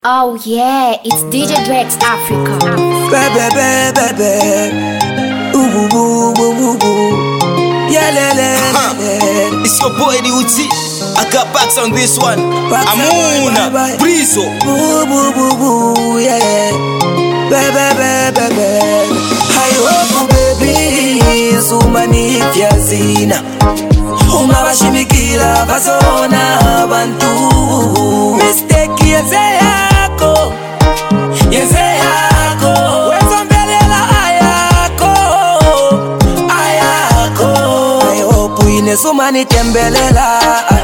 Oh yeah, it's DJ Drex Africa. Baby, ooh, ooh, ooh, ooh, ooh. Yeah, It's your boy Uzi. I got backs on this one. Amuna, Brizo. Boo, boo, boo, boo, yeah. Baby. I hope baby, sumani vyazina. Umabashimikila bazona abantu. Mistake yeze yako. Wezombelela ayako. I hope ine sumani tembelela.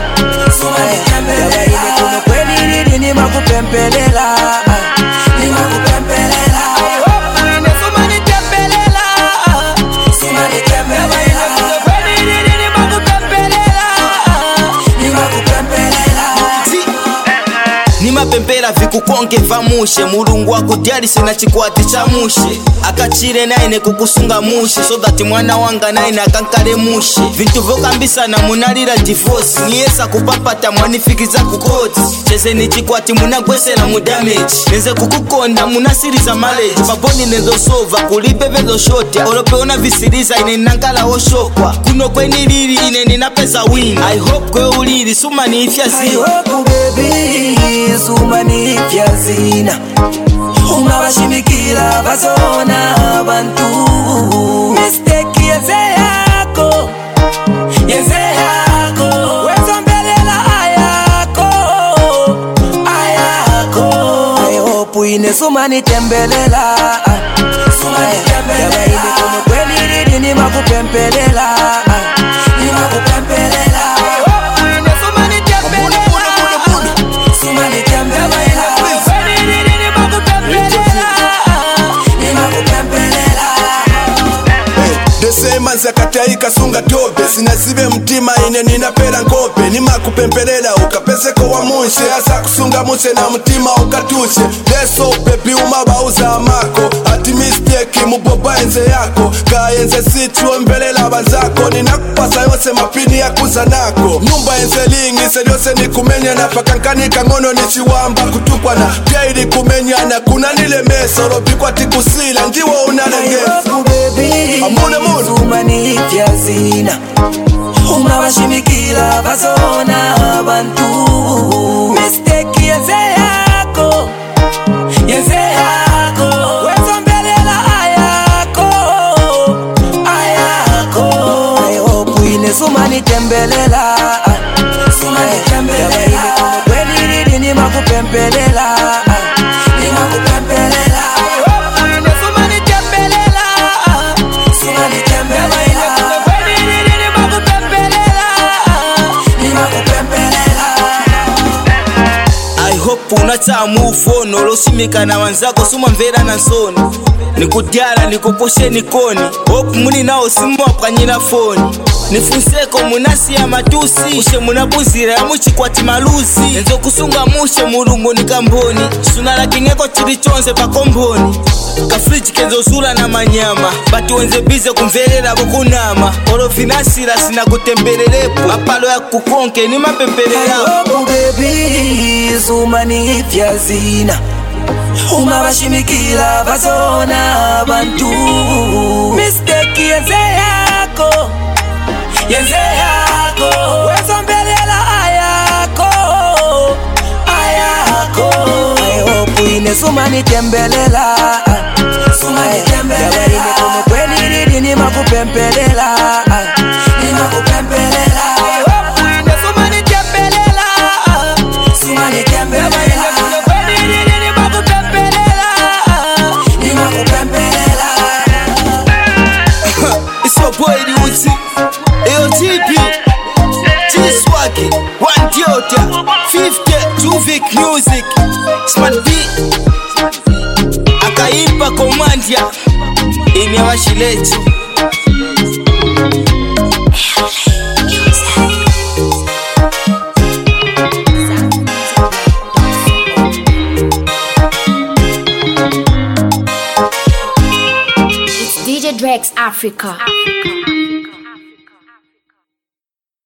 Yaba ine kuno kweni ni makupempelela. Ni makupempelela. I hope ine sumani tembelela. Sumani tembelela. Yaba ine kuno kweni ni makupempelela. Ni makupempelela. Ni mapempera vikukonge vamushe. Mulungu akudyali sina chikwati cha mushe. Akachire naine kukusunga mushe. So that mwana wanga naine akankale mushe. Vintu vokambisana munalira divorce. Niyesa kupapata mwanifikiza kukoti. Cheze ni chikwati munagwesela mudamage. Neze kukukonda munasiriza marriage. Baboni nezo sova kulibebe zo shota. Olopeona visiriza ine nankala oshokwa. Kuno kweni lili ine ninapeza win. I hope kwe ulili sumani ifya I ziwa. hope baby, sumani vyazina. Umabashimikila bazona abantu. Mistake yeze yako. Wezombelela ayako. I hope ine sumani tembelela. Yaba ine kuno kweni ni makupempelela. Ni makupempelela. I hope ine sumani tembelela. Sumani tembelela. Ni makupempelela. Ni makupempelela. Desemanzi akataika sunga tope. Sinasibe mtima ine ninapela nkope. Nima kupempelela ukapeseko wa munshe. Asa kusunga munshe na mtima ukatushe. Leso baby umabauza amako. Ati mistake muboba enze yako. Kaenze situ mbelela banzako. Ninakupasa yose mapini ya kuzanako. Nyumba enze lingi yose ni kumenya na pakankanika ngono ni chiwamba kutukwa na gaidi kumenya na kuna nile meso. Robikwa tikusila njiwa unalengesa. Amune mune Sumani vyazina. Umabashimikila bazona abantu. Mistake yeze yako. Wezombelela ayako. I hope ine sumani tembelela. Yaba ine kuno kweni ni makupempelela. Ni makupempelela. I hope ine sumani tembelela. Sumani tembelela. Yaba ine kuno kweni ni makupempelela. Ni makupempelela. I hope unata move on. Olosimika na wanzako suma mvera na nsoni. Nikudyala nikuposhe nikoni. Hope muni nao simu wakanyina phone. Nifunseko munasi ya matusi. Mushe munabuzira ya muchikwati maluzi. Nenzo kusunga mushe mulungu nikamboni. Sunala kingeko chiri chonse pa komboni. Kafriji kenzo zula na manyama. Bati wenze bize kumverera bukunama. Olo finasira sina kutembelelepo. Apalo ya kukonke ni mapempelela. I hope baby, sumani vyazina. Umabashimikila bazona abantu. Mistake yeze yako. Wezombelela ayako. I hope ine sumani tembelela. Yaba ine kuno kweni ni makupempelela. Ni makupempelela. I hope ine sumani tembelela. Sumani tembelela. Yaba ine kuno kweni ni makupempelela. Ni makupempelela. It's your boy Uzi. AOTP G-Swag One Diota 50 Juvik Music Smart B Akaimpa Komandia Ini washileji It's DJ Drex Africa.